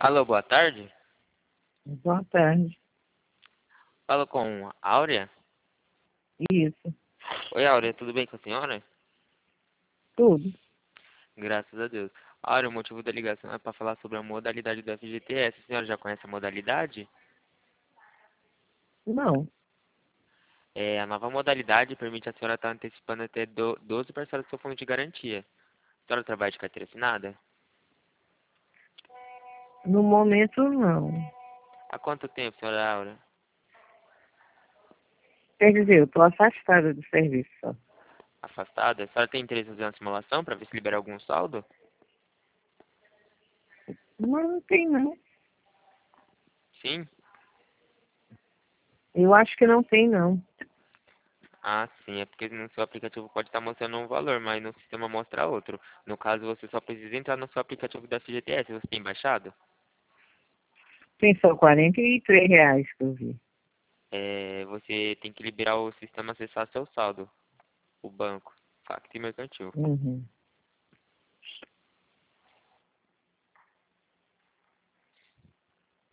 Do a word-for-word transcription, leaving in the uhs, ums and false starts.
Alô, boa tarde. Boa tarde. Falo com a Áurea. Isso, Oi, Áurea, tudo bem com a senhora? tudo. Graças a Deus. Áurea, o motivo da ligação é para falar sobre a modalidade do F G T S. A senhora já conhece a modalidade? Não, É, a nova modalidade permite a senhora estar antecipando até do- doze parcelas do seu fundo de garantia. A senhora trabalha de carteira assinada? no momento não. Há quanto tempo, senhora Áurea? Quer dizer, eu estou afastada do serviço só. Afastada? A senhora tem interesse em fazer uma simulação para ver se libera algum saldo? Mas não tem não. Sim? Eu acho que não tem não. Ah, sim, é porque no seu aplicativo pode estar mostrando um valor, mas no sistema mostra outro. No caso, você só precisa entrar no seu aplicativo da F G T S. Você tem baixado? Tem só quarenta e três reais que eu vi. É, você tem que liberar o sistema acessar seu saldo, o banco, Facto e Mercantil. Uhum.